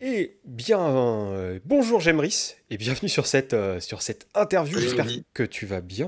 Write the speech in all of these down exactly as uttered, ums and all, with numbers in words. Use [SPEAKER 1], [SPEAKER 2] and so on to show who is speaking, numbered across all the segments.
[SPEAKER 1] Et bien, euh, bonjour Gemris, et bienvenue sur cette, euh, sur cette interview,
[SPEAKER 2] Salut
[SPEAKER 1] j'espère
[SPEAKER 2] Mehdi,
[SPEAKER 1] que tu vas bien.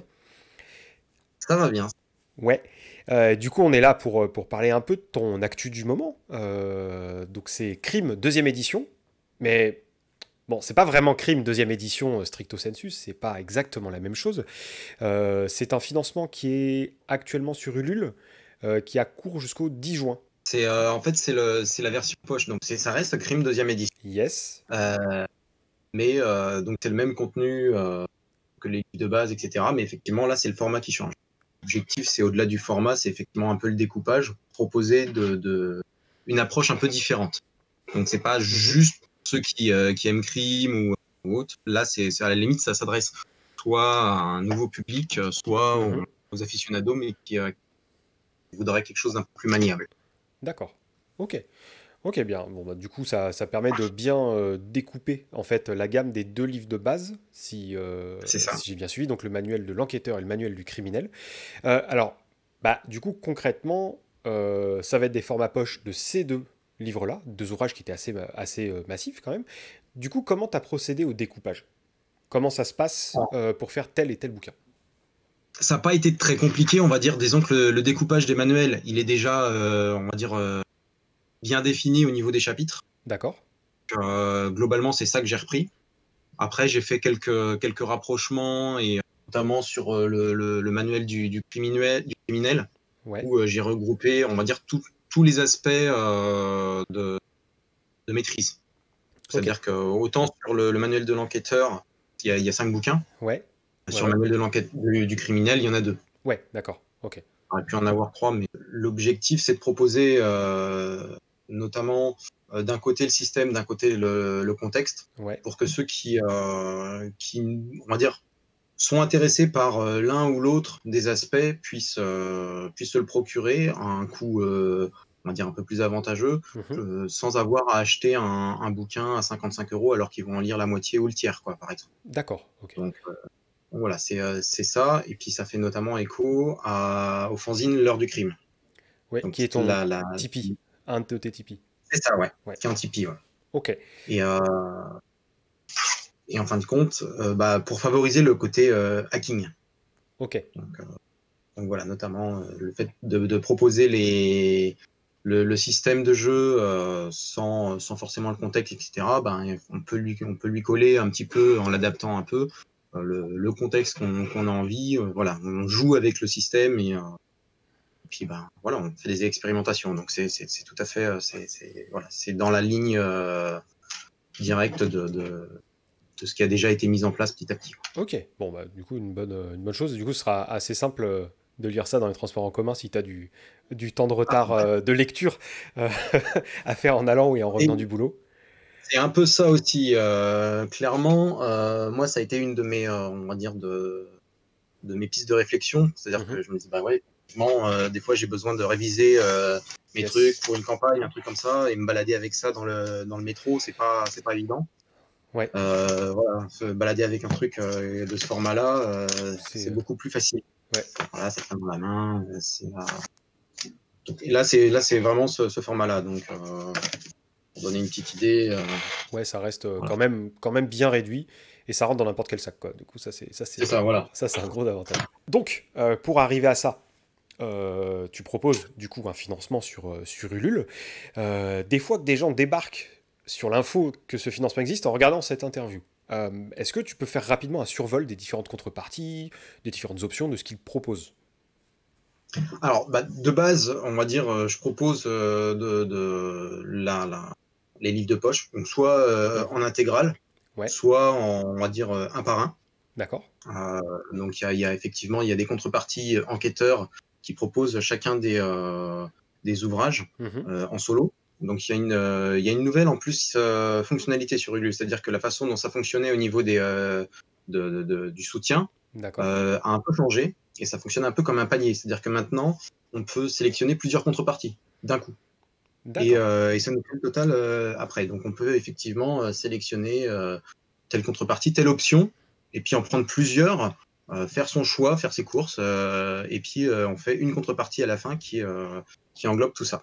[SPEAKER 2] ça va bien.
[SPEAKER 1] Ouais, Euh, du coup on est là pour, euh, pour parler un peu de ton actu du moment. Euh, donc c'est Crime deuxième édition, mais bon, c'est pas vraiment Crime deuxième édition euh, stricto sensu, c'est pas exactement la même chose. Euh, c'est un financement qui est actuellement sur Ulule, euh, qui a cours jusqu'au dix juin.
[SPEAKER 2] C'est euh, en fait c'est le c'est la version poche, donc c'est ça reste Crime deuxième édition.
[SPEAKER 1] Yes.
[SPEAKER 2] Euh, mais euh, donc c'est le même contenu euh, que les livres de base, et cetera. Mais effectivement là c'est le format qui change. L'objectif c'est au-delà du format, c'est effectivement un peu le découpage, proposer de, de une approche un peu différente. Donc c'est pas
[SPEAKER 1] Mhm.
[SPEAKER 2] juste ceux qui euh, qui aiment Crime ou, ou autre. Là c'est c'est à la limite ça s'adresse soit à un nouveau public, euh, soit aux,
[SPEAKER 1] Mhm.
[SPEAKER 2] aux aficionados, mais qui, euh, qui voudraient quelque chose d'un peu plus maniable.
[SPEAKER 1] D'accord. Ok. Ok, bien. Bon, bah, du coup, ça, ça permet de bien euh, découper en fait la gamme des deux livres de base, si, euh,
[SPEAKER 2] C'est ça.
[SPEAKER 1] si j'ai bien suivi, donc le manuel de l'enquêteur et le manuel du criminel. Euh, alors, bah, du coup, concrètement, euh, ça va être des formats poche de ces deux livres-là, deux ouvrages qui étaient assez, ma- assez euh, massifs quand même. Du coup, comment tu as procédé au découpage? Comment ça se passe euh, pour faire tel et tel bouquin?
[SPEAKER 2] Ça n'a pas été très compliqué, on va dire. Disons que le, le découpage des manuels, il est déjà, euh, on va dire, euh, bien défini au niveau des chapitres.
[SPEAKER 1] D'accord?
[SPEAKER 2] Euh, globalement, c'est ça que j'ai repris. Après, j'ai fait quelques, quelques rapprochements, et notamment sur euh, le, le- le manuel du, du criminel, du criminel,
[SPEAKER 1] Ouais.
[SPEAKER 2] où euh, j'ai regroupé, on va dire, tout- tous les aspects euh, de, de maîtrise.
[SPEAKER 1] Ok.
[SPEAKER 2] C'est-à-dire que autant sur le, le manuel de l'enquêteur, il y a, il y a cinq bouquins.
[SPEAKER 1] Ouais. Ouais,
[SPEAKER 2] Sur le
[SPEAKER 1] ouais.
[SPEAKER 2] manuel de l'enquête du, du criminel, il y en a deux.
[SPEAKER 1] Ouais, d'accord. Ok.
[SPEAKER 2] On aurait pu en avoir trois, mais l'objectif, c'est de proposer euh, notamment euh, d'un côté le système, d'un côté le, le contexte,
[SPEAKER 1] Ouais.
[SPEAKER 2] pour que ceux qui, euh, qui, on va dire, sont intéressés par euh, l'un ou l'autre des aspects puissent, euh, puissent se le procurer à un coût, euh, on va dire, un peu plus avantageux,
[SPEAKER 1] Mhm.
[SPEAKER 2] euh, sans avoir à acheter un, un bouquin à cinquante-cinq euros alors qu'ils vont en lire la moitié ou le tiers, quoi, par exemple.
[SPEAKER 1] D'accord. Ok.
[SPEAKER 2] Donc, voilà, c'est euh, c'est ça. Et puis, ça fait notamment écho à, au fanzine L'heure du crime.
[SPEAKER 1] Ouais.
[SPEAKER 2] Donc,
[SPEAKER 1] Qui est ton
[SPEAKER 2] la, la...
[SPEAKER 1] Tipeee? Un de tes Tipeee.
[SPEAKER 2] c'est ça, ouais.
[SPEAKER 1] Ouais.
[SPEAKER 2] Qui est un Tipeee, ouais.
[SPEAKER 1] Ok.
[SPEAKER 2] Et, euh, et en fin de compte, euh, bah, pour favoriser le côté euh, hacking.
[SPEAKER 1] Ok.
[SPEAKER 2] Donc, euh, donc voilà, notamment euh, le fait de, de proposer les, le, le système de jeu euh, sans, sans forcément le contexte, et cetera. Ben, on peut lui, on peut lui coller un petit peu en l'adaptant un peu. euh, Le, le contexte qu'on qu'on a envie, euh, voilà, on joue avec le système et, euh, puis ben voilà, on fait des expérimentations. Donc c'est c'est c'est tout à fait euh, c'est c'est voilà, c'est dans la ligne euh, directe de, de de ce qui a déjà été mis en place petit à petit.
[SPEAKER 1] Ok. Bon, bah, du coup, une bonne, euh, une bonne chose. Du coup, ce sera assez simple euh, de lire ça dans les transports en commun si tu as du, du temps de
[SPEAKER 2] Ah,
[SPEAKER 1] retard
[SPEAKER 2] ouais.
[SPEAKER 1] euh, de lecture euh, à faire en allant et en
[SPEAKER 2] Et
[SPEAKER 1] revenant du boulot.
[SPEAKER 2] c'est un peu ça aussi, euh, clairement. Euh, moi, ça a été une de mes, euh, on va dire, de, de mes pistes de réflexion. C'est-à-dire
[SPEAKER 1] Mhm.
[SPEAKER 2] que je me dis, bah ouais, effectivement, euh, des fois, j'ai besoin de réviser euh, mes trucs
[SPEAKER 1] Yes.
[SPEAKER 2] pour une campagne, un truc comme ça, et me balader avec ça dans le, dans le métro, c'est pas, c'est pas évident.
[SPEAKER 1] Ouais.
[SPEAKER 2] Euh, voilà, se balader avec un truc euh, de ce format-là, euh,
[SPEAKER 1] C'est.
[SPEAKER 2] c'est
[SPEAKER 1] euh,
[SPEAKER 2] beaucoup plus facile.
[SPEAKER 1] ouais.
[SPEAKER 2] Voilà, ça tient dans la main. euh, c'est, euh, et là, c'est là, c'est vraiment ce, ce format-là. Donc, euh, pour donner une petite idée, euh,
[SPEAKER 1] Ouais, ça reste euh,
[SPEAKER 2] voilà.
[SPEAKER 1] quand même, quand même bien réduit et ça rentre dans n'importe quel sac, quoi. Du coup, ça, c'est, ça,
[SPEAKER 2] C'est
[SPEAKER 1] c'est,
[SPEAKER 2] ça, voilà.
[SPEAKER 1] ça, c'est un gros avantage. Donc, euh, pour arriver à ça, euh, tu proposes du coup un financement sur, euh, sur Ulule. Euh, des fois que des gens débarquent sur l'info que ce financement existe en regardant cette interview, euh, est-ce que tu peux faire rapidement un survol des différentes contreparties, des différentes options de ce qu'ils proposent?
[SPEAKER 2] Alors, bah, de base, on va dire, euh, je propose euh, de, de la, la- les livres de poche, donc soit euh,
[SPEAKER 1] Mhm.
[SPEAKER 2] en intégrale,
[SPEAKER 1] Ouais,
[SPEAKER 2] soit en, on va dire, euh, un par un.
[SPEAKER 1] d'accord.
[SPEAKER 2] Euh, donc, il y a, il y a effectivement, il y a des contreparties enquêteurs qui proposent chacun des, euh, des ouvrages
[SPEAKER 1] Mhm.
[SPEAKER 2] euh, en solo. Donc, il y a une, euh, il y a une nouvelle en plus euh, fonctionnalité sur Ulule, c'est-à-dire que la façon dont ça fonctionnait au niveau des, euh, de, de- de- du soutien
[SPEAKER 1] D'accord.
[SPEAKER 2] euh, a un peu changé et ça fonctionne un peu comme un panier. C'est-à-dire que maintenant, on peut sélectionner plusieurs contreparties d'un coup. Et,
[SPEAKER 1] D'accord.
[SPEAKER 2] euh, et ça nous fait le total euh, après. Donc, on peut effectivement euh, sélectionner euh, telle contrepartie, telle option, et puis en prendre plusieurs, euh, faire son choix, faire ses courses, euh, et puis euh, on fait une contrepartie à la fin qui, euh, qui englobe tout ça.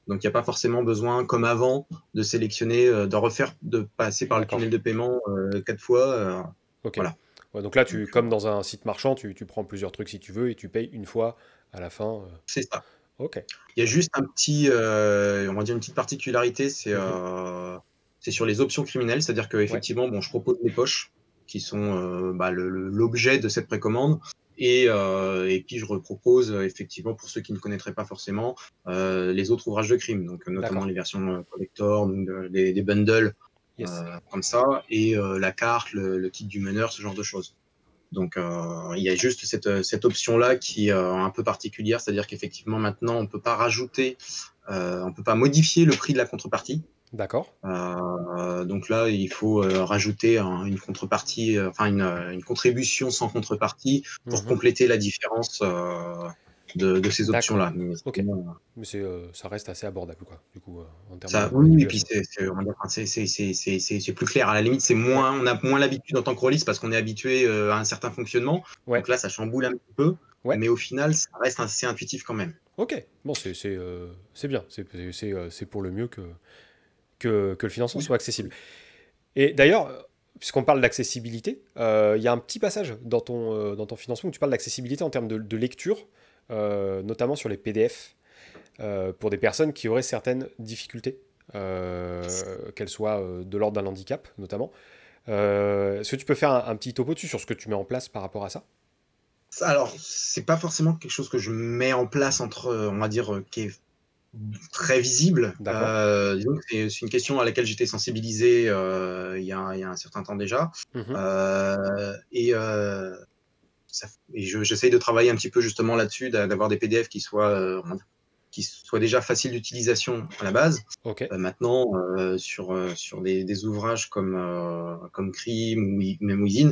[SPEAKER 2] Donc, il n'y a pas forcément besoin, comme avant, de sélectionner, euh, de refaire, de passer par le
[SPEAKER 1] D'accord.
[SPEAKER 2] tunnel de paiement euh, quatre fois. euh,
[SPEAKER 1] Ok.
[SPEAKER 2] voilà.
[SPEAKER 1] Ouais, donc là,
[SPEAKER 2] Donc,
[SPEAKER 1] tu,
[SPEAKER 2] euh,
[SPEAKER 1] comme dans un site marchand, tu, tu prends plusieurs trucs si tu veux et tu payes une fois à la fin. euh.
[SPEAKER 2] c'est ça.
[SPEAKER 1] Ok.
[SPEAKER 2] Il y a
[SPEAKER 1] Ok.
[SPEAKER 2] juste un petit, euh, on va dire une petite particularité, c'est
[SPEAKER 1] Mhm.
[SPEAKER 2] euh, c'est sur les options criminelles, c'est-à-dire que
[SPEAKER 1] Ouais.
[SPEAKER 2] effectivement, bon, je propose des poches qui sont euh, bah, le- le- l'objet de cette précommande, et, euh, et puis je repropose euh, effectivement pour ceux qui ne connaîtraient pas forcément euh, les autres ouvrages de crime, donc euh, notamment
[SPEAKER 1] D'accord.
[SPEAKER 2] les versions euh, collector, donc euh, des, des bundles
[SPEAKER 1] Yes.
[SPEAKER 2] euh, comme ça, et euh, la carte, le, le kit du meneur, ce genre de choses. Donc, euh, il y a juste cette, cette option-là qui est euh, un peu particulière, c'est-à-dire qu'effectivement, maintenant, on ne peut pas rajouter, euh, on ne peut pas modifier le prix de la contrepartie.
[SPEAKER 1] D'accord.
[SPEAKER 2] Euh, donc là, il faut euh, rajouter un- une contrepartie, euh, enfin une, euh, une contribution sans contrepartie pour
[SPEAKER 1] Mhm.
[SPEAKER 2] compléter la différence euh, de, de ces options-là.
[SPEAKER 1] D'accord.
[SPEAKER 2] Mais
[SPEAKER 1] Ok.
[SPEAKER 2] sinon,
[SPEAKER 1] Mais c'est, euh, ça reste assez abordable, quoi, du coup, euh, en termes
[SPEAKER 2] ça,
[SPEAKER 1] de
[SPEAKER 2] oui, oui, et puis
[SPEAKER 1] manipulation.
[SPEAKER 2] c'est c'est- on va dire, enfin, c'est- c'est- c'est- c'est- c'est- c'est plus clair. À la limite, c'est
[SPEAKER 1] Ouais.
[SPEAKER 2] moins, on a moins l'habitude en tant que rôliste parce qu'on est habitué euh, à un certain fonctionnement.
[SPEAKER 1] Ouais.
[SPEAKER 2] Donc là, ça chamboule un petit peu,
[SPEAKER 1] Ouais.
[SPEAKER 2] mais au final, ça reste assez intuitif quand même.
[SPEAKER 1] Ok. Bon, c'est c'est, euh, c'est bien. C'est c'est- c'est, euh, c'est pour le mieux que, que, que le financement
[SPEAKER 2] Oui.
[SPEAKER 1] soit accessible. Et d'ailleurs, euh, puisqu'on parle d'accessibilité, euh, il y a un petit passage dans ton, euh, dans ton financement où tu parles d'accessibilité en termes de, de lecture, euh, notamment sur les P D F, euh, pour des personnes qui auraient certaines difficultés, euh, qu'elles soient euh, de l'ordre d'un handicap notamment. Euh, Est-ce que tu peux faire un, un petit topo dessus sur ce que tu mets en place par rapport à ça?
[SPEAKER 2] Ça, Alors, c'est pas forcément quelque chose que je mets en place entre, euh, on va dire, euh, qui est très visible.
[SPEAKER 1] D'accord.
[SPEAKER 2] Euh, disons que c'est c'est une question à laquelle j'étais sensibilisé euh, il y a, il y a un certain temps déjà.
[SPEAKER 1] Mhm.
[SPEAKER 2] Euh, et euh, ça- et je- j'essaye de travailler un petit peu justement là-dessus, d'a- d'avoir des P D F qui soient, euh, qui soient déjà faciles d'utilisation à la base.
[SPEAKER 1] Ok.
[SPEAKER 2] Euh, maintenant, euh, sur, euh, sur des, des ouvrages comme, euh, comme Crime ou I- même Within,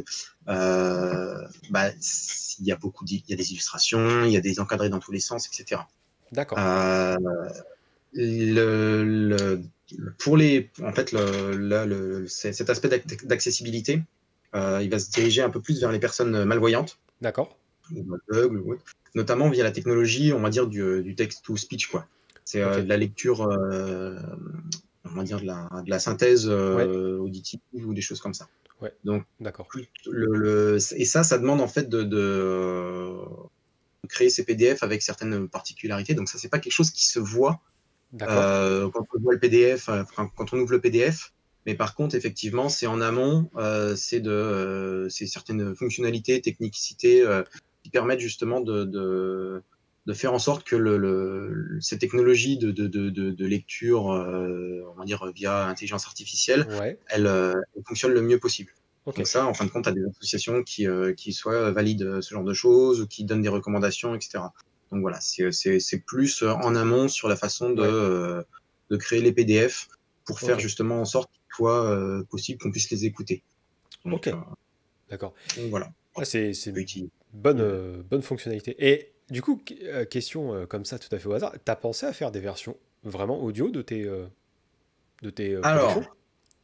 [SPEAKER 2] euh, bah, il y a beaucoup d'il- il y a des illustrations, il y a des encadrés dans tous les sens, et cetera.
[SPEAKER 1] D'accord.
[SPEAKER 2] Euh, le, le- pour les, en fait, le, là, le- c'est- cet aspect d'ac- d'accessibilité, euh, il va se diriger un peu plus vers les personnes malvoyantes
[SPEAKER 1] D'accord.
[SPEAKER 2] ou aveugles, ou autre, notamment via la technologie, on va dire, du, du text-to-speech, quoi. C'est
[SPEAKER 1] Ok.
[SPEAKER 2] euh, de la lecture, euh, on va dire, de la, de la synthèse
[SPEAKER 1] Ouais.
[SPEAKER 2] euh, auditive ou des choses comme ça.
[SPEAKER 1] Ouais.
[SPEAKER 2] Donc,
[SPEAKER 1] D'accord.
[SPEAKER 2] plus- le, le- et ça, ça demande en fait de, de créer ces P D F avec certaines particularités. Donc, ça, c'est pas quelque chose qui se voit
[SPEAKER 1] D'accord.
[SPEAKER 2] euh, quand on voit le P D F, euh, quand, quand on ouvre le P D F. Mais par contre, effectivement, c'est en amont, euh, c'est de, euh, c'est certaines fonctionnalités, technicités euh, qui permettent justement de, de, de faire en sorte que le, le, ces technologies de, de, de, de lecture, euh, on va dire via intelligence artificielle,
[SPEAKER 1] Ouais.
[SPEAKER 2] elles, euh, elles fonctionnent le mieux possible.
[SPEAKER 1] Ok.
[SPEAKER 2] Donc ça, en fin de compte, à des associations qui, euh, qui soient valident ce genre de choses ou qui donnent des recommandations, et cetera. Donc voilà, c'est c'est- c'est plus en amont sur la façon de,
[SPEAKER 1] Ouais.
[SPEAKER 2] euh, de créer les P D F pour faire
[SPEAKER 1] Ok.
[SPEAKER 2] justement en sorte qu'il soit euh, possible qu'on puisse les écouter. Donc,
[SPEAKER 1] Ok.
[SPEAKER 2] euh,
[SPEAKER 1] D'accord.
[SPEAKER 2] donc voilà,
[SPEAKER 1] Ouais, c'est c'est
[SPEAKER 2] on peut
[SPEAKER 1] une
[SPEAKER 2] utiliser.
[SPEAKER 1] bonne, euh, bonne fonctionnalité. Et du coup, qu- euh, question euh, comme ça, tout à fait au hasard, t'as pensé à faire des versions vraiment audio de tes, euh, de tes euh,
[SPEAKER 2] Alors,
[SPEAKER 1] productions?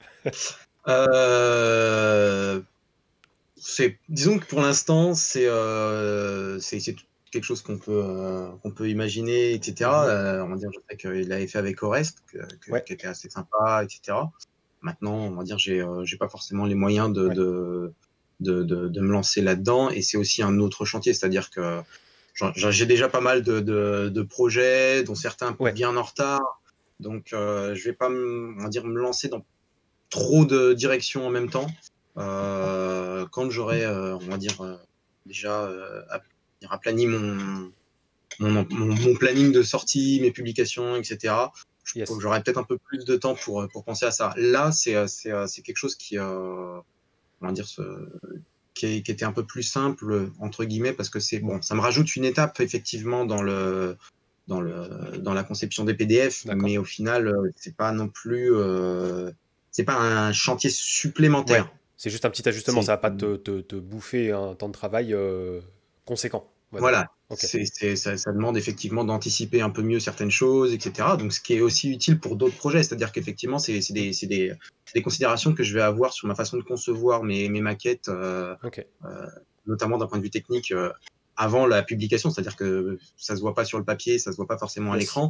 [SPEAKER 2] euh, c'est, disons que pour l'instant, c'est euh, c'est c'est quelque chose qu'on peut, euh, qu'on peut imaginer, et cetera.
[SPEAKER 1] Mhm.
[SPEAKER 2] Euh, on va dire, je sais qu'il l'avait fait avec Orest, que, que-
[SPEAKER 1] Ouais.
[SPEAKER 2] qui était assez sympa, et cetera. Maintenant, on va dire, j'ai euh, j'ai pas forcément les moyens de,
[SPEAKER 1] Ouais.
[SPEAKER 2] de, de, de, de me lancer là-dedans. Et c'est aussi un autre chantier, c'est-à-dire que j'en- j'ai déjà pas mal de, de, de projets, dont certains
[SPEAKER 1] Ouais.
[SPEAKER 2] bien en retard. Donc, euh, je vais pas, me- on va dire, me lancer dans trop de directions en même temps. Euh, quand j'aurai, euh, on va dire, euh, déjà euh, aplani mon, mon, mon, mon planning de sortie, mes publications, et cetera,
[SPEAKER 1] Yes.
[SPEAKER 2] j'aurai peut-être un peu plus de temps pour, pour penser à ça. Là, c'est c'est c'est quelque chose qui, euh, on va dire, ce, qui, est- qui était un peu plus simple, entre guillemets, parce que c'est bon, ça me rajoute une étape, effectivement, dans le, dans le, dans la conception des P D F, mais
[SPEAKER 1] D'accord.
[SPEAKER 2] au final, euh, c'est pas non plus, euh, c'est pas un chantier
[SPEAKER 1] Ouais.
[SPEAKER 2] supplémentaire.
[SPEAKER 1] C'est juste un petit ajustement,
[SPEAKER 2] C'est,
[SPEAKER 1] ça va pas te, te- te bouffer un temps de travail euh, conséquent, on va dire.
[SPEAKER 2] voilà,
[SPEAKER 1] Ok.
[SPEAKER 2] c'est, c'est, ça, ça demande effectivement d'anticiper un peu mieux certaines choses, et cetera. Donc, ce qui est aussi utile pour d'autres projets, c'est-à-dire qu'effectivement, c'est, c'est des, c'est des, c'est des considérations que je vais avoir sur ma façon de concevoir mes, mes maquettes, euh,
[SPEAKER 1] Ok.
[SPEAKER 2] euh, notamment d'un point de vue technique, euh, avant la publication, c'est-à-dire que ça se voit pas sur le papier, ça se voit pas forcément à
[SPEAKER 1] Yes.
[SPEAKER 2] l'écran.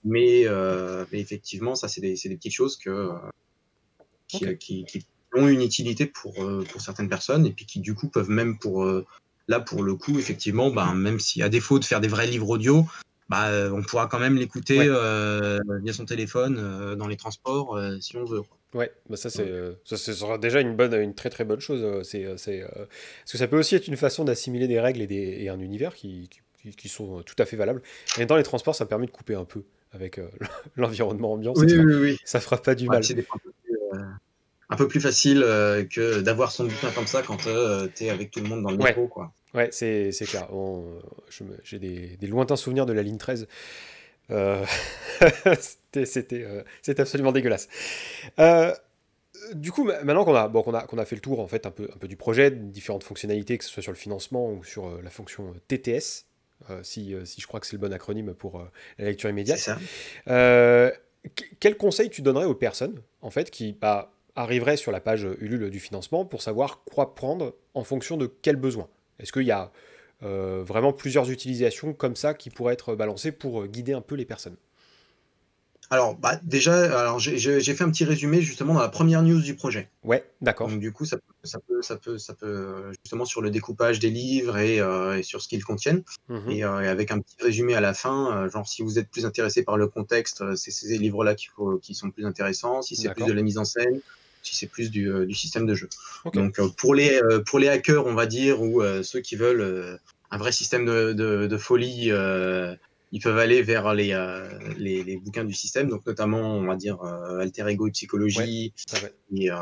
[SPEAKER 2] Mais, euh, mais effectivement, ça, c'est des, c'est des petites choses que, euh, qui,
[SPEAKER 1] Ok.
[SPEAKER 2] euh, qui, qui ont une utilité pour, euh, pour certaines personnes et puis qui, du coup, peuvent même pour, euh, là, pour le coup, effectivement, ben, même si à défaut de faire des vrais livres audio, bah, euh, on pourra quand même l'écouter
[SPEAKER 1] Ouais.
[SPEAKER 2] euh, via son téléphone euh, dans les transports euh, si on veut, quoi.
[SPEAKER 1] Ouais, bah ça c'est
[SPEAKER 2] Donc,
[SPEAKER 1] euh, ça ce sera déjà une bonne une très très bonne chose. euh, C'est euh, c'est euh, parce que ça peut aussi être une façon d'assimiler des règles et, des, et un univers qui, qui, qui sont euh, tout à fait valables. Et dans les transports, ça permet de couper un peu avec euh, l'environnement ambiance et
[SPEAKER 2] oui,
[SPEAKER 1] ça
[SPEAKER 2] oui, oui.
[SPEAKER 1] ça fera pas du
[SPEAKER 2] Ouais, puis
[SPEAKER 1] mal.
[SPEAKER 2] c'est des fois un peu plus, euh, un peu plus facile euh, que d'avoir son bouquin comme ça quand euh, tu es avec tout le monde dans le
[SPEAKER 1] Ouais.
[SPEAKER 2] métro, quoi.
[SPEAKER 1] Ouais, c'est c'est clair. On, euh, je me- j'ai des, des lointains souvenirs de la ligne treize. Euh, c'était c'était euh, c'était absolument dégueulasse. Euh, Du coup, maintenant qu'on a, bon, qu'on a, qu'on a fait le tour en fait un peu, un peu du projet, différentes fonctionnalités, que ce soit sur le financement ou sur euh, la fonction T T S, euh, si, euh, si je crois que c'est le bon acronyme pour euh, la lecture
[SPEAKER 2] C'est
[SPEAKER 1] immédiate,
[SPEAKER 2] ça.
[SPEAKER 1] euh, qu- quel conseil tu donnerais aux personnes en fait qui bah, arriveraient sur la page Ulule du financement pour savoir quoi prendre en fonction de quels besoins? Est-ce qu'il y a euh, vraiment plusieurs utilisations comme ça qui pourraient être balancées pour euh, guider un peu les personnes?
[SPEAKER 2] Alors, bah, déjà, alors j'ai j'ai- j'ai fait un petit résumé justement dans la première news du projet.
[SPEAKER 1] Ouais,
[SPEAKER 2] Donc,
[SPEAKER 1] d'accord.
[SPEAKER 2] du coup, ça, peut- ça peut, ça peut, ça peut euh, justement sur le découpage des livres et, euh, et sur ce qu'ils contiennent.
[SPEAKER 1] Mhm.
[SPEAKER 2] Et, euh, et avec un petit résumé à la fin, euh, genre si vous êtes plus intéressé par le contexte, euh, c'est ces livres-là qu'il faut- qui sont plus intéressants. Si c'est plus de
[SPEAKER 1] D'accord.
[SPEAKER 2] la mise en scène, si c'est plus du, euh, du système de jeu.
[SPEAKER 1] Ok.
[SPEAKER 2] Donc, euh, pour les, euh, pour les hackers, on va dire, ou euh, ceux qui veulent euh, un vrai système de, de, de folie, euh, ils peuvent aller vers les, euh, les, les bouquins du système, donc notamment, on va dire, euh, Alter Ego et
[SPEAKER 1] Ouais.
[SPEAKER 2] Psychologie
[SPEAKER 1] Ouais, ouais.
[SPEAKER 2] et, euh,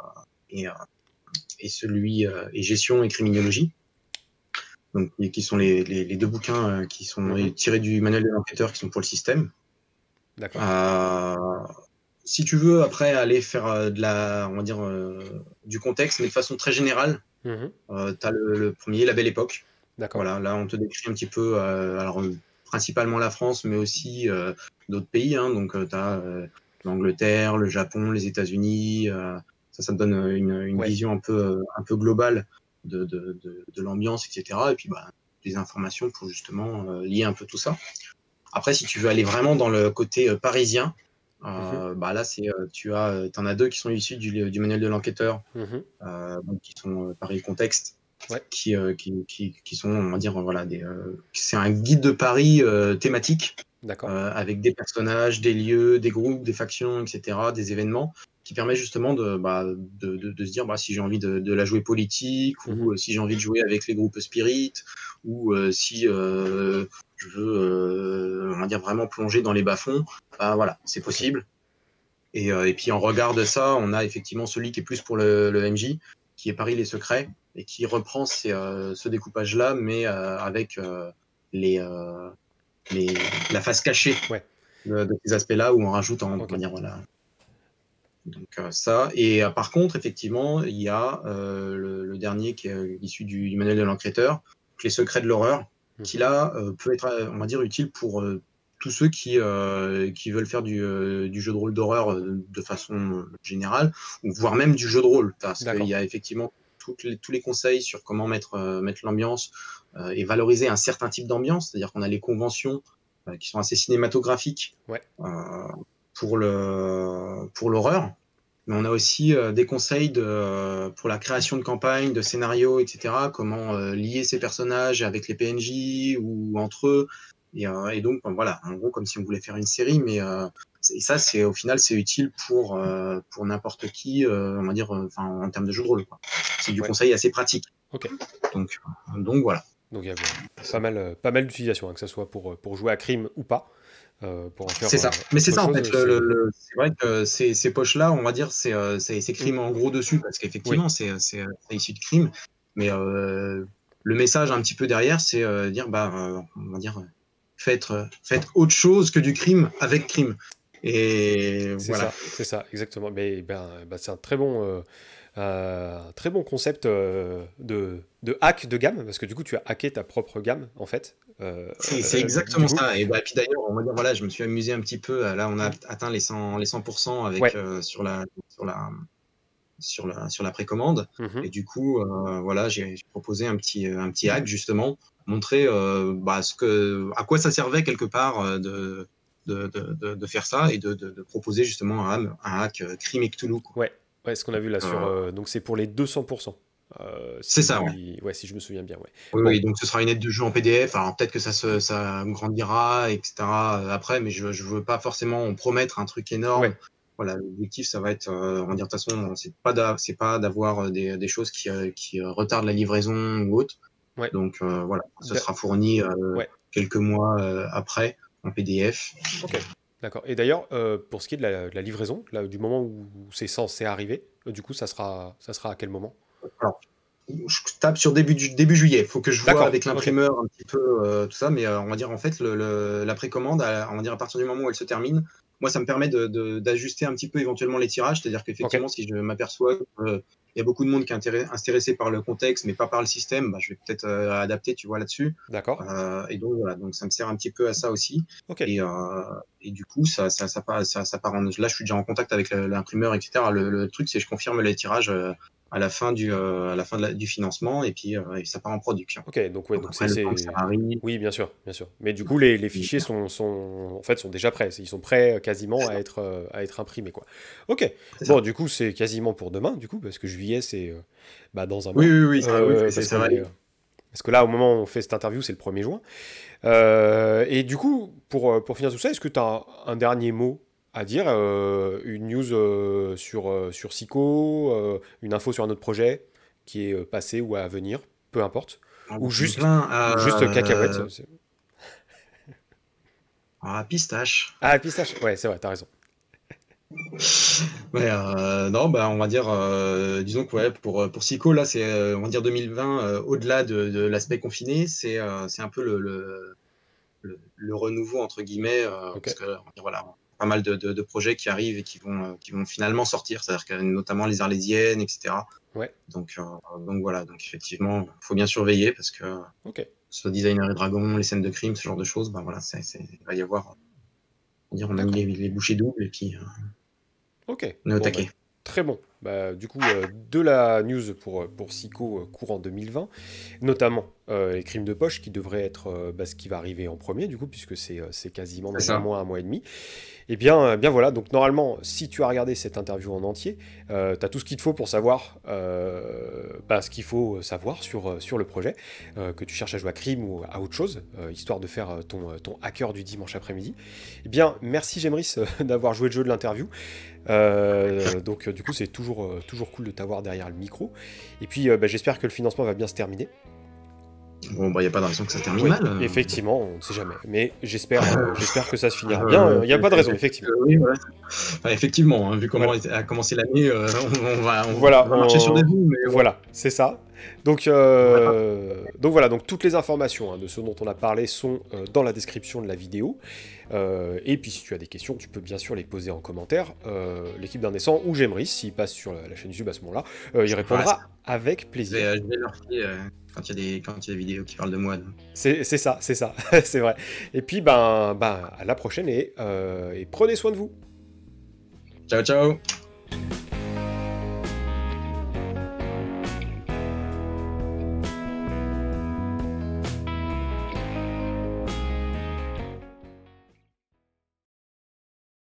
[SPEAKER 2] et, euh, et celui euh, et Gestion et Criminologie, donc, et qui sont les, les, les deux bouquins euh, qui sont
[SPEAKER 1] Mhm.
[SPEAKER 2] tirés du manuel de l'enquêteur qui sont pour le système.
[SPEAKER 1] D'accord.
[SPEAKER 2] Euh, si tu veux après aller faire euh, de la, on va dire, euh, du contexte, mais de façon très générale,
[SPEAKER 1] Mhm.
[SPEAKER 2] euh, tu as le, le premier, La Belle Époque.
[SPEAKER 1] D'accord.
[SPEAKER 2] Voilà, là on te décrit un petit peu, euh, alors euh, principalement la France, mais aussi euh, d'autres pays. Hein, donc tu as euh, l'Angleterre, le Japon, les États-Unis. Euh, ça, ça te donne une, une
[SPEAKER 1] Ouais.
[SPEAKER 2] vision un peu, euh, un peu globale de, de, de, de l'ambiance, et cetera. Et puis bah, des informations pour justement euh, lier un peu tout ça. Après, si tu veux aller vraiment dans le côté euh, parisien,
[SPEAKER 1] Mhm.
[SPEAKER 2] euh, bah là c'est euh, tu as, euh, t'en as deux qui sont issus du, du manuel de l'enquêteur,
[SPEAKER 1] Mhm.
[SPEAKER 2] euh, donc qui sont euh, Paris Contexte
[SPEAKER 1] Ouais.
[SPEAKER 2] qui, euh, qui, qui, qui sont, on va dire, voilà, des, euh, c'est un guide de Paris euh, thématique
[SPEAKER 1] D'accord.
[SPEAKER 2] euh, avec des personnages, des lieux, des groupes, des factions, et cetera, des événements qui permet justement de, bah, de, de, de se dire bah, si j'ai envie de, de la jouer politique
[SPEAKER 1] Mhm.
[SPEAKER 2] ou euh, si j'ai envie de jouer avec les groupes spirit ou euh, si euh, je veux, euh, on va dire, vraiment plonger dans les bas-fonds, bah, voilà, c'est
[SPEAKER 1] Ok.
[SPEAKER 2] possible. Et, euh, et puis en regard de ça, on a effectivement celui qui est plus pour le, le M J, qui est Paris les secrets, et qui reprend ces, euh, ce découpage-là, mais euh, avec euh, les, euh, les, la face cachée
[SPEAKER 1] Ouais.
[SPEAKER 2] de, de ces aspects-là, où on rajoute en, on
[SPEAKER 1] Ok.
[SPEAKER 2] va dire, voilà. Donc euh, ça. Et euh, par contre, effectivement, il y a euh, le, le dernier qui est euh, issu du, du manuel de l'enquêteur, Les secrets de l'horreur, qui
[SPEAKER 1] Mhm.
[SPEAKER 2] là euh, peut être, euh, on va dire, utile pour euh, tous ceux qui, euh, qui veulent faire du, euh, du jeu de rôle d'horreur euh, de façon générale, ou voire même du jeu de rôle, parce qu'il
[SPEAKER 1] D'accord.
[SPEAKER 2] y a effectivement toutes les, tous les conseils sur comment mettre, euh, mettre l'ambiance euh, et valoriser un certain type d'ambiance, c'est-à-dire qu'on a les conventions euh, qui sont assez cinématographiques
[SPEAKER 1] Ouais.
[SPEAKER 2] euh, pour le pour l'horreur, mais on a aussi euh, des conseils de, euh, pour la création de campagnes, de scénarios, et cetera. Comment euh, lier ces personnages avec les P N J ou entre eux. Et, euh, et donc, ben, voilà, en gros, comme si on voulait faire une série, mais euh, et ça, c'est au final, c'est utile pour, euh, pour n'importe qui, euh, on va dire, euh, enfin, en termes de jeu de rôle, quoi. C'est du
[SPEAKER 1] Ouais.
[SPEAKER 2] conseil assez pratique.
[SPEAKER 1] Ok.
[SPEAKER 2] Donc, euh, donc voilà.
[SPEAKER 1] Donc il y a euh, pas mal, euh, pas mal d'utilisations, hein, que ce soit pour, euh, pour jouer à crime ou pas, euh, pour en faire
[SPEAKER 2] C'est
[SPEAKER 1] euh,
[SPEAKER 2] ça. Mais c'est
[SPEAKER 1] autre
[SPEAKER 2] ça, en
[SPEAKER 1] chose.
[SPEAKER 2] fait. Le, le-
[SPEAKER 1] C'est.
[SPEAKER 2] le- c'est vrai que ces, ces poches-là, on va dire, c'est euh, c'est c'est
[SPEAKER 1] Mm.
[SPEAKER 2] crime en gros dessus, parce
[SPEAKER 1] Oui.
[SPEAKER 2] qu'effectivement, c'est c'est- c'est issu de crime. Mais euh, le message un petit peu derrière, c'est euh, dire, bah, euh, on va dire, euh, faites, euh, faites autre chose que du crime avec crime. Et
[SPEAKER 1] C'est
[SPEAKER 2] voilà.
[SPEAKER 1] ça. C'est ça. Exactement. Mais ben, ben, c'est un très bon, euh, euh, un très bon concept euh, de, de hack de gamme, parce que du coup tu as hacké ta propre gamme en fait. Euh,
[SPEAKER 2] C'est c'est
[SPEAKER 1] euh, du
[SPEAKER 2] exactement
[SPEAKER 1] coup.
[SPEAKER 2] ça. Et bah, puis d'ailleurs, on va dire, voilà, je me suis amusé un petit peu. Là, on a atteint les cent, les cent pour cent avec,
[SPEAKER 1] Ouais.
[SPEAKER 2] euh, sur la, sur la, sur la, sur la précommande.
[SPEAKER 1] Mhm.
[SPEAKER 2] Et du coup, euh, voilà, j'ai j'ai proposé un petit, un petit hack justement, montrer euh, bah, ce que, à quoi ça servait quelque part euh, de, de, de, de, de faire ça et de, de, de proposer justement un, un hack euh, Crime et Cthulhu, quoi.
[SPEAKER 1] Ouais, ouais, ce qu'on a vu là sur.
[SPEAKER 2] Euh,
[SPEAKER 1] Euh, donc c'est pour les deux cents pour cent. Euh,
[SPEAKER 2] c'est ça, ouais.
[SPEAKER 1] si... Ouais, si je me souviens bien, ouais.
[SPEAKER 2] Oui,
[SPEAKER 1] Bon,
[SPEAKER 2] oui, donc ce sera une aide de jeu en P D F. Alors peut-être que ça se, ça grandira, et cetera euh, après, mais je ne veux pas forcément promettre un truc énorme.
[SPEAKER 1] ouais,
[SPEAKER 2] Voilà, l'objectif, ça va être, euh, on va dire, de toute façon, c'est pas d'a- c'est pas d'avoir euh, des, des choses qui, euh, qui euh, retardent la livraison ou autre.
[SPEAKER 1] ouais.
[SPEAKER 2] Donc euh, voilà, ce
[SPEAKER 1] Da-
[SPEAKER 2] sera fourni euh,
[SPEAKER 1] Ouais,
[SPEAKER 2] quelques mois euh, après en P D F.
[SPEAKER 1] ok. D'accord. Et d'ailleurs, euh, pour ce qui est de la, de la livraison, là, du moment où c'est censé arriver, euh, du coup, ça sera, ça sera à quel moment?
[SPEAKER 2] Alors, je tape sur début, du- début juillet. Il faut que je vois
[SPEAKER 1] D'accord,
[SPEAKER 2] avec
[SPEAKER 1] ok.
[SPEAKER 2] l'imprimeur un petit peu euh, tout ça, mais euh, on va dire en fait le, le- la précommande, à- on va dire à partir du moment où elle se termine, moi ça me permet de- de- d'ajuster un petit peu éventuellement les tirages, c'est-à-dire
[SPEAKER 1] Ok,
[SPEAKER 2] qu'effectivement si je m'aperçois qu'il y a beaucoup de monde qui est intéré- intéressé par le contexte, mais pas par le système, bah, je vais peut-être euh, adapter, tu vois, là-dessus.
[SPEAKER 1] d'accord.
[SPEAKER 2] Euh, et donc voilà, donc ça me sert un petit peu à ça aussi.
[SPEAKER 1] Ok,
[SPEAKER 2] Et, euh, et du coup, ça, ça, ça, part, ça, ça part en... Là, je suis déjà en contact avec le- l'imprimeur, et cetera. Le, le truc, c'est que je confirme les tirages euh, à la fin du, euh, à la fin de la- du financement et puis euh, et ça part en production.
[SPEAKER 1] ok. Donc, ouais,
[SPEAKER 2] Donc
[SPEAKER 1] donc c'est,
[SPEAKER 2] après, le temps que ça
[SPEAKER 1] c'est...
[SPEAKER 2] arrive,
[SPEAKER 1] Oui, bien sûr, bien sûr. Mais du coup, les, les
[SPEAKER 2] et-
[SPEAKER 1] fichiers sont, sont, en fait, sont déjà prêts. Ils sont prêts euh, quasiment à être, euh, à être imprimés, quoi. Ok.
[SPEAKER 2] c'est
[SPEAKER 1] Bon,
[SPEAKER 2] ça.
[SPEAKER 1] du coup, c'est quasiment pour demain, du coup, parce que juillet, c'est euh, bah, dans un
[SPEAKER 2] Oui,
[SPEAKER 1] mois.
[SPEAKER 2] oui, oui, ça, oui,
[SPEAKER 1] Euh,
[SPEAKER 2] c'est-
[SPEAKER 1] parce
[SPEAKER 2] ça
[SPEAKER 1] qu'on
[SPEAKER 2] va
[SPEAKER 1] est...
[SPEAKER 2] aller.
[SPEAKER 1] euh, Parce que là, au moment où on fait cette interview, c'est le premier juin. Euh, et du coup, pour, euh, pour finir tout ça, est-ce que tu as un, un dernier mot à dire, euh, une news euh, sur, euh, sur Sico, euh, une info sur un autre projet qui est euh, passé ou à venir, peu importe,
[SPEAKER 2] Ah,
[SPEAKER 1] ou
[SPEAKER 2] j'en ai
[SPEAKER 1] juste,
[SPEAKER 2] plein.
[SPEAKER 1] ou juste
[SPEAKER 2] Euh,
[SPEAKER 1] cacahuète. c'est-
[SPEAKER 2] ah, pistache.
[SPEAKER 1] Ah, pistache, ouais, c'est vrai, t'as raison.
[SPEAKER 2] Ouais, euh, non, bah, on va dire, euh, disons que ouais, pour, pour Sico, là, c'est, euh, on va dire deux mille vingt, euh, au-delà de, de l'aspect confiné, c'est euh, c'est un peu le, le, le, le renouveau, entre guillemets, euh,
[SPEAKER 1] Ok,
[SPEAKER 2] parce que, on va dire, voilà, pas mal de, de, de projets qui arrivent et qui vont, euh, qui vont finalement sortir, c'est-à-dire que notamment les Arlésiennes, et cetera.
[SPEAKER 1] ouais,
[SPEAKER 2] Donc, euh, donc voilà, donc effectivement, il faut bien surveiller parce que
[SPEAKER 1] ok,
[SPEAKER 2] ce Designer et Dragon, les scènes de crime, ce genre de choses, ben voilà, c'est, c'est- il va y avoir, on, va dire, on a mis
[SPEAKER 1] d'accord.
[SPEAKER 2] les, les bouchées doubles et puis euh,
[SPEAKER 1] Ok,
[SPEAKER 2] on est au
[SPEAKER 1] bon, bah,
[SPEAKER 2] taquet.
[SPEAKER 1] très bon. Bah, du coup, euh, de la news pour, euh, pour Sico euh, courant deux mille vingt, notamment euh, les crimes de poche qui devraient être euh, bah, ce qui va arriver en premier, du coup, puisque c'est euh, c'est quasiment
[SPEAKER 2] C'est
[SPEAKER 1] dans un
[SPEAKER 2] ça.
[SPEAKER 1] mois, un mois et demi. Et bien, euh, bien voilà, donc normalement, si tu as regardé cette interview en entier, euh, tu as tout ce qu'il te faut pour savoir euh, bah, ce qu'il faut savoir sur, euh, sur le projet, euh, que tu cherches à jouer à crime ou à autre chose, euh, histoire de faire euh, ton, euh, ton hacker du dimanche après-midi. Eh bien, merci Gemris euh, d'avoir joué le jeu de l'interview. Euh, donc euh, du coup c'est toujours, euh, toujours cool de t'avoir derrière le micro. Et puis euh, bah, j'espère que le financement va bien se terminer.
[SPEAKER 2] Bon, bah, il n'y a pas de raison que ça termine
[SPEAKER 1] Oui,
[SPEAKER 2] mal. euh.
[SPEAKER 1] effectivement, on ne sait jamais. Mais j'espère euh, j'espère que ça se finira bien.
[SPEAKER 2] Euh,
[SPEAKER 1] Il n'y a pas de raison, effectivement.
[SPEAKER 2] oui, voilà. Enfin, effectivement, hein, vu comment
[SPEAKER 1] Voilà.
[SPEAKER 2] a commencé l'année, euh, on, on va, on,
[SPEAKER 1] Voilà,
[SPEAKER 2] on va marcher sur des
[SPEAKER 1] on...
[SPEAKER 2] roues, mais bon,
[SPEAKER 1] voilà, c'est ça. Donc,
[SPEAKER 2] on verra.
[SPEAKER 1] euh, donc voilà, donc toutes les informations hein, de ce dont on a parlé sont euh, dans la description de la vidéo. Euh, et puis si tu as des questions, tu peux bien sûr les poser en commentaire. Euh, L'équipe d'Indécent ou Gemris, s'il passe sur la, la chaîne YouTube à ce moment-là, euh, il
[SPEAKER 2] Ça fera ça.
[SPEAKER 1] répondra avec
[SPEAKER 2] Je vais,
[SPEAKER 1] plaisir.
[SPEAKER 2] euh, je vais leur filer euh, quand il y a des, quand il y a des vidéos qui parlent de moi. donc.
[SPEAKER 1] C'est c'est ça, c'est ça, c'est vrai. Et puis ben, ben à la prochaine et, euh, et prenez soin de vous.
[SPEAKER 2] Ciao, ciao!